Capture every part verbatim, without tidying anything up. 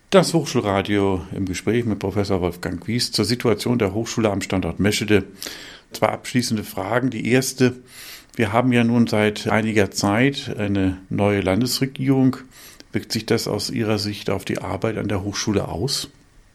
Das Hochschulradio im Gespräch mit Professor Wolfgang Wiest zur Situation der Hochschule am Standort Meschede. Zwei abschließende Fragen. Die erste: Wir haben ja nun seit einiger Zeit eine neue Landesregierung. Wirkt sich das aus Ihrer Sicht auf die Arbeit an der Hochschule aus?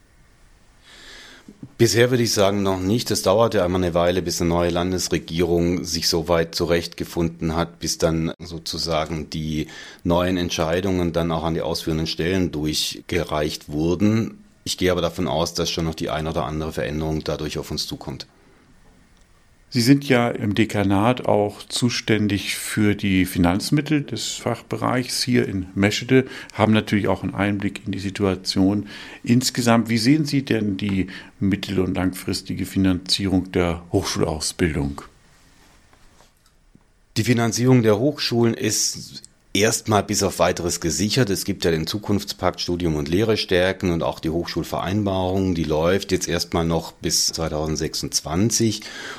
Bisher würde ich sagen, noch nicht. Es dauerte einmal eine Weile, bis eine neue Landesregierung sich so weit zurechtgefunden hat, bis dann sozusagen die neuen Entscheidungen dann auch an die ausführenden Stellen durchgereicht wurden. Ich gehe aber davon aus, dass schon noch die ein oder andere Veränderung dadurch auf uns zukommt. Sie sind ja im Dekanat auch zuständig für die Finanzmittel des Fachbereichs hier in Meschede, haben natürlich auch einen Einblick in die Situation insgesamt. Wie sehen Sie denn die mittel- und langfristige Finanzierung der Hochschulausbildung? Die Finanzierung der Hochschulen ist erstmal bis auf Weiteres gesichert. Es gibt ja den Zukunftspakt Studium und Lehre stärken und auch die Hochschulvereinbarung, die läuft jetzt erstmal noch bis zwanzig sechsundzwanzig.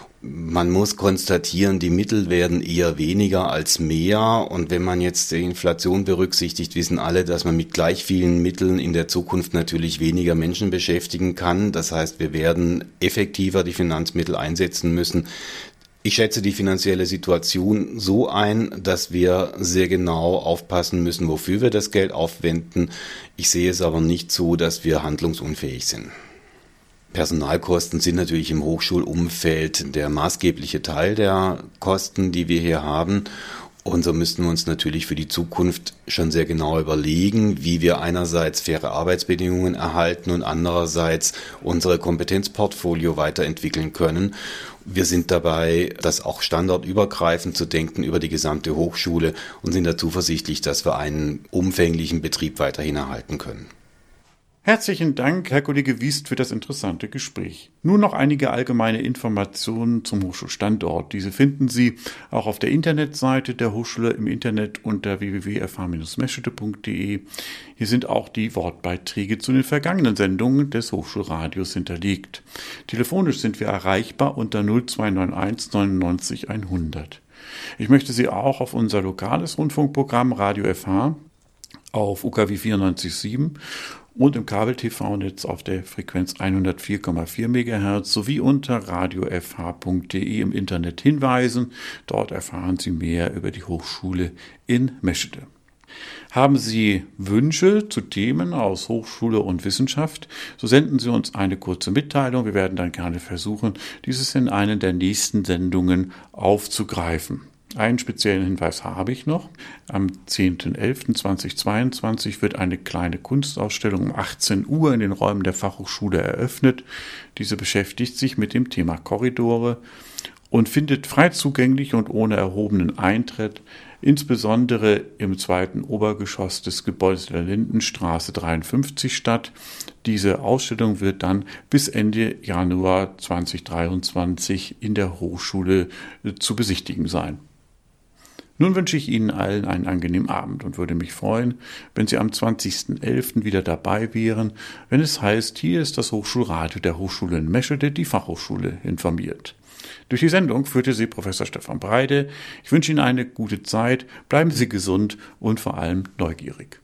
Man muss konstatieren, die Mittel werden eher weniger als mehr. Und wenn man jetzt die Inflation berücksichtigt, wissen alle, dass man mit gleich vielen Mitteln in der Zukunft natürlich weniger Menschen beschäftigen kann. Das heißt, wir werden effektiver die Finanzmittel einsetzen müssen. Ich schätze die finanzielle Situation so ein, dass wir sehr genau aufpassen müssen, wofür wir das Geld aufwenden. Ich sehe es aber nicht so, dass wir handlungsunfähig sind. Personalkosten sind natürlich im Hochschulumfeld der maßgebliche Teil der Kosten, die wir hier haben. Und so müssten wir uns natürlich für die Zukunft schon sehr genau überlegen, wie wir einerseits faire Arbeitsbedingungen erhalten und andererseits unsere Kompetenzportfolio weiterentwickeln können. Wir sind dabei, das auch standortübergreifend zu denken über die gesamte Hochschule und sind da zuversichtlich, dass wir einen umfänglichen Betrieb weiterhin erhalten können. Herzlichen Dank, Herr Kollege Wiest, für das interessante Gespräch. Nun noch einige allgemeine Informationen zum Hochschulstandort. Diese finden Sie auch auf der Internetseite der Hochschule im Internet unter w w w punkt f h bindestrich meschede punkt d e. Hier sind auch die Wortbeiträge zu den vergangenen Sendungen des Hochschulradios hinterlegt. Telefonisch sind wir erreichbar unter null zwei neun eins neunundneunzig hundert. Ich möchte Sie auch auf unser lokales Rundfunkprogramm Radio F H auf U K W vierundneunzig Komma sieben und im Kabel-T V-Netz auf der Frequenz hundertvier Komma vier Megahertz sowie unter radio f h punkt d e im Internet hinweisen. Dort erfahren Sie mehr über die Hochschule in Meschede. Haben Sie Wünsche zu Themen aus Hochschule und Wissenschaft, so senden Sie uns eine kurze Mitteilung. Wir werden dann gerne versuchen, dieses in einer der nächsten Sendungen aufzugreifen. Einen speziellen Hinweis habe ich noch. Am zehnten elften zweitausendzweiundzwanzig wird eine kleine Kunstausstellung um achtzehn Uhr in den Räumen der Fachhochschule eröffnet. Diese beschäftigt sich mit dem Thema Korridore und findet frei zugänglich und ohne erhobenen Eintritt, insbesondere im zweiten Obergeschoss des Gebäudes der Lindenstraße dreiundfünfzig statt. Diese Ausstellung wird dann bis Ende Januar zweitausenddreiundzwanzig in der Hochschule zu besichtigen sein. Nun wünsche ich Ihnen allen einen angenehmen Abend und würde mich freuen, wenn Sie am zwanzigsten elften wieder dabei wären, wenn es heißt, hier ist das Hochschulradio der Hochschule in Meschede, die Fachhochschule informiert. Durch die Sendung führte Sie Professor Stefan Breide. Ich wünsche Ihnen eine gute Zeit, bleiben Sie gesund und vor allem neugierig.